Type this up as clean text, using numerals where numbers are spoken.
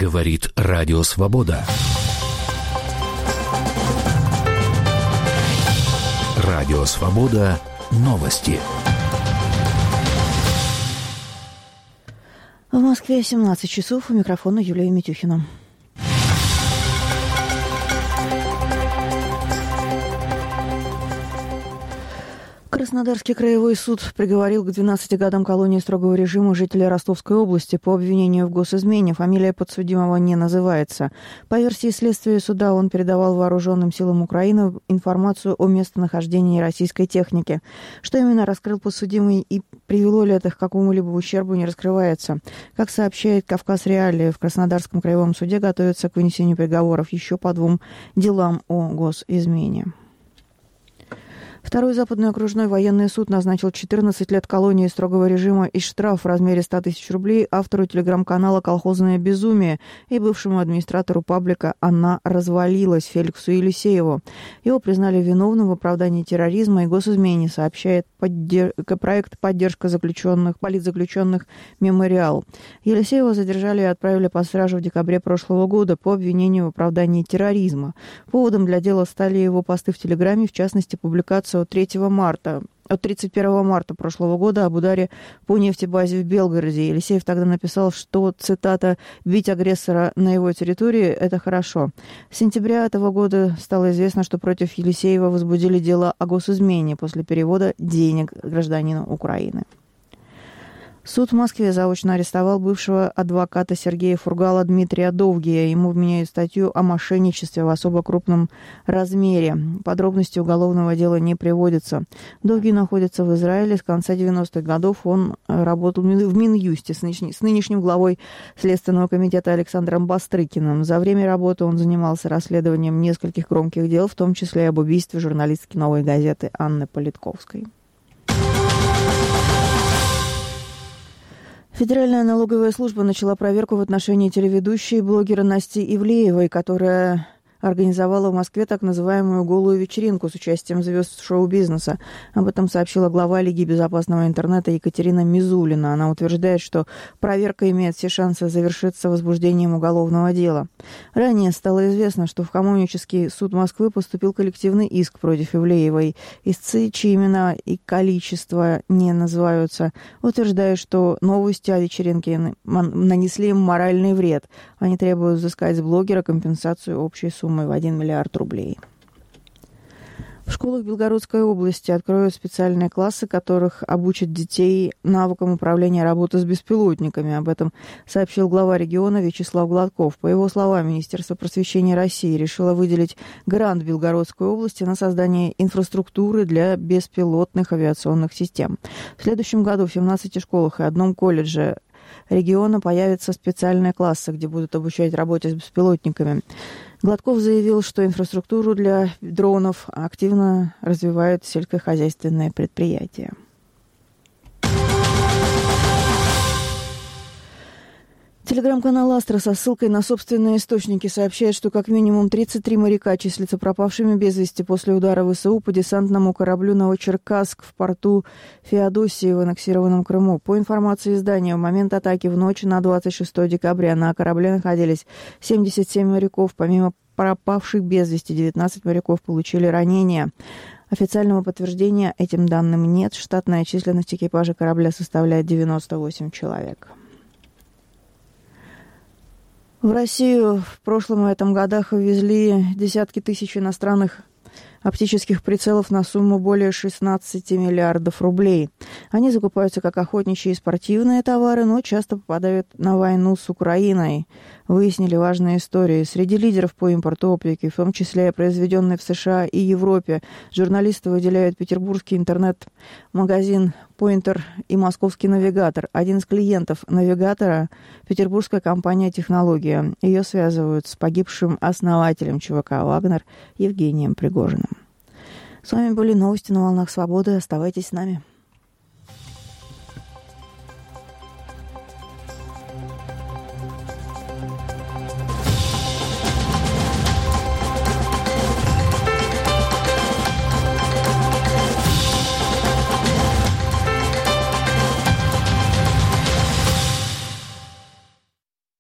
Говорит Радио Свобода. Радио Свобода. Новости. В Москве 17 часов. У микрофона Юлия Митюхина. Краснодарский краевой суд приговорил к 12 годам колонии строгого режима жителя Ростовской области по обвинению в госизмене. Фамилия подсудимого не называется. По версии следствия суда, он передавал вооруженным силам Украины информацию о местонахождении российской техники. Что именно раскрыл подсудимый и привело ли это к какому-либо ущербу, не раскрывается. Как сообщает «Кавказ Реалии», в Краснодарском краевом суде готовятся к вынесению приговоров еще по 2 делам о госизмене. Второй Западный окружной военный суд назначил 14 лет колонии строгого режима и штраф в размере 100 тысяч рублей автору телеграм-канала «Колхозное безумие» и бывшему администратору паблика «Она развалилась» Феликсу Елисееву. Его признали виновным в оправдании терроризма и госизмене, сообщает проект «Поддержка политзаключенных «Мемориал». Елисеева задержали и отправили под стражу в декабре прошлого года по обвинению в оправдании терроризма. Поводом для дела стали его посты в Телеграме, в частности, публикация от 31 марта прошлого года об ударе по нефтебазе в Белгороде. Елисеев тогда написал, что, цитата, «бить агрессора на его территории – это хорошо». С сентября этого года стало известно, что против Елисеева возбудили дело о госизмене после перевода денег гражданину Украины. Суд в Москве заочно арестовал бывшего адвоката Сергея Фургала Дмитрия Довгия. Ему вменяют статью о мошенничестве в особо крупном размере. Подробности уголовного дела не приводятся. Довгий находится в Израиле. С конца 90-х годов он работал в Минюсте с нынешним главой Следственного комитета Александром Бастрыкиным. За время работы он занимался расследованием нескольких громких дел, в том числе и об убийстве журналистки «Новой газеты» Анны Политковской. Федеральная налоговая служба начала проверку в отношении телеведущей и блогера Насти Ивлеевой, которая организовала в Москве так называемую «голую вечеринку» с участием звезд шоу-бизнеса. Об этом сообщила глава Лиги безопасного интернета Екатерина Мизулина. Она утверждает, что проверка имеет все шансы завершиться возбуждением уголовного дела. Ранее стало известно, что в Коммунический суд Москвы поступил коллективный иск против Ивлеевой. Истцы, чьи имена и количество не называются, утверждают, что новости о вечеринке нанесли им моральный вред. Они требуют взыскать с блогера компенсацию общей суммы в 1 миллиард рублей. В школах Белгородской области откроют специальные классы, которых обучат детей навыкам управления работой с беспилотниками. Об этом сообщил глава региона Вячеслав Гладков. По его словам, Министерство просвещения России решило выделить грант Белгородской области на создание инфраструктуры для беспилотных авиационных систем. В следующем году в 17 школах и 1 колледже региона появятся специальные классы, где будут обучать работе с беспилотниками. Гладков заявил, что инфраструктуру для дронов активно развивают сельскохозяйственные предприятия. Телеграм-канал «Астра» со ссылкой на собственные источники сообщает, что как минимум 33 моряка числятся пропавшими без вести после удара ВСУ по десантному кораблю «Новочеркасск» в порту Феодосии в аннексированном Крыму. По информации издания, в момент атаки в ночь на 26 декабря на корабле находились 77 моряков. Помимо пропавших без вести, 19 моряков получили ранения. Официального подтверждения этим данным нет. Штатная численность экипажа корабля составляет 98 человек. В Россию в прошлом и этом годах ввезли десятки тысяч иностранных оптических прицелов на сумму более 16 миллиардов рублей. Они закупаются как охотничьи и спортивные товары, но часто попадают на войну с Украиной. Выяснили важные истории. Среди лидеров по импорту оптики, в том числе произведенной в США и Европе, журналисты выделяют петербургский интернет-магазин «Pointer» и московский «Навигатор». Один из клиентов «Навигатора» – петербургская компания «Технология». Ее связывают с погибшим основателем ЧВК «Вагнер» Евгением Пригожиным. С вами были новости на волнах свободы. Оставайтесь с нами.